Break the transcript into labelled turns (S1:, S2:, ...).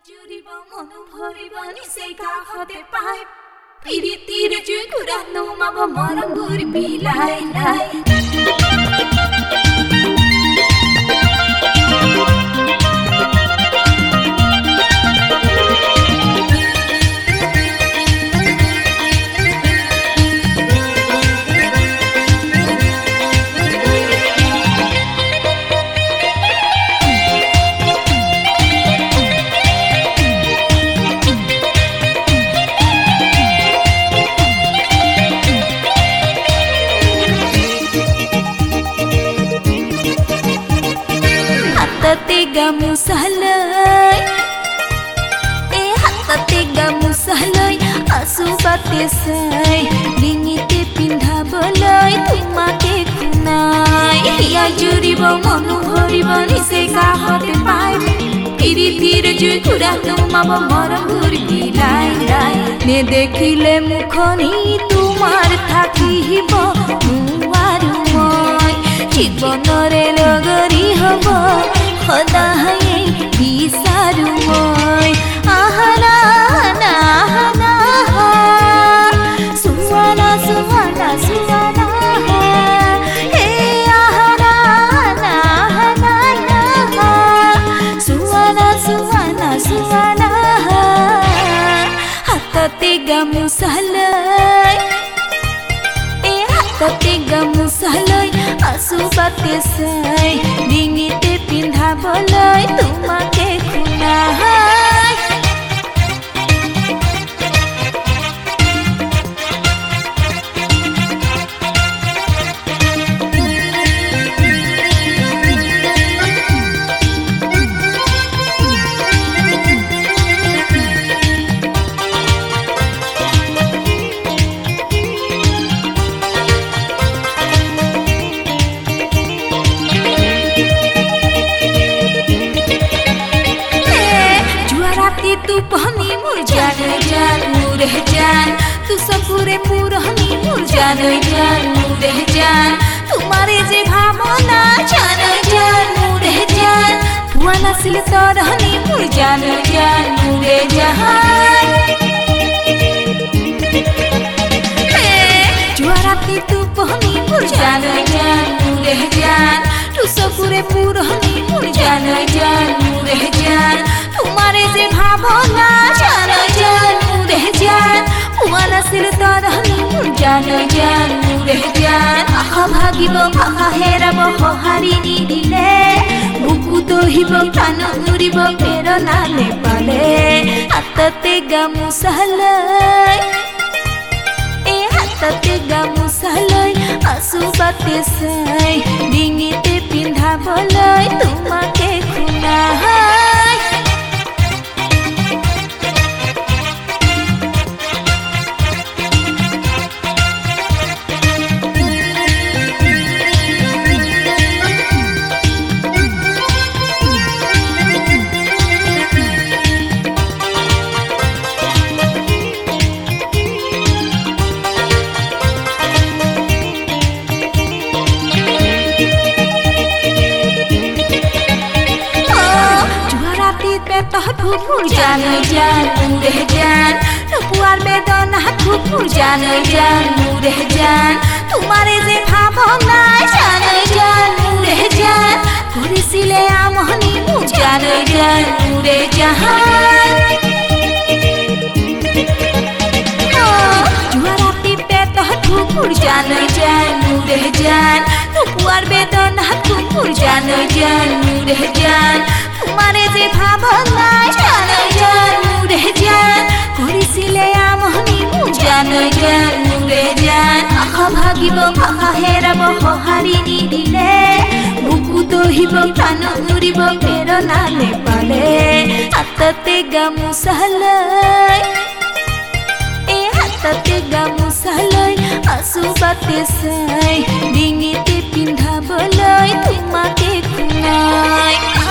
S1: জুড়িব মন ভরিব নিচেই কাষতে পাই প্ৰীতিৰ জুই কুৰা নুমাব মৰমবোৰ বিলাই লাই gamusahlay hatate gamusahlay asubate sai dingite pindhabolay tumake kunai hiya juribo monu bhoribo nise kahate pai প্ৰীতিৰ জুই কুৰা নুমাব মৰমবোৰ বিলাই লাই নে দেখিলে মুখনি তোমাৰ থাকিব নোৱাৰো মই জীৱনৰে লগৰী হ'ব সদায় বিচাৰো মই আহনা না আহনা সুৱানা সুৱানা সুৱানা হে আহনা না আহনা সুৱানা সুৱানা সুৱানা হাততে গামোচালৈ হাততে গামোচালৈ আঁচুবাতে চাই ডিঙিতে পিন্ধাবলৈ তোমাকে শুনাই तू पहनी मुर जान जान मुरे जान तू सपुरे पुरहनी मुर जान जान मुरे जान तुम्हारे जे भावना जान जान मुरे जान पुआना सिल तरहनी मुर जान जान मुरे जान जुआराती तू पहनी मुर जान जान मुरे जान तू सपुरे पुरहनी मुर जान जान मुरे जान तुम्हारे जे भावना जान जान मुरे जान पुआना सिल तरहनी मुर जान जान मुरे जान आहा भागिब आहा हेराब सहारि निदिले बुकु दहिब प्राण उरिब प्रेरणा नेपाले हातते गामोचाলৈ हातते गामोचाলৈ आँचुबाते চাই ডিঙিতে পিন্ধাবলৈ তোমাকে শুনাই फुफुर जान जान मुरे जान पुआर बेदना फुफुर जान जान मुरे जान तुम्हारे जे भावना जान जान मुरे जान करिसिले আমনি মুর जान जान मुरे जान जुआराती पेट फुफुर जान जान मुरे जान पुआर बेदना फुफुर जान जान मुरे जान तुम्हारे जे भावना जान जान मुरे जान करिसिले আমনি মুর जान जान मुरे जान आहा भागिब आहा हेराब सहारि निदिले बुकु दहिब प्राण उरिब प्रेरणा नेपाले हातते गामोचाলৈ हातते गामोচালৈ आँचुबाते চাই ডিঙিতে পিন্ধাবলৈ তোমাকে শুনাই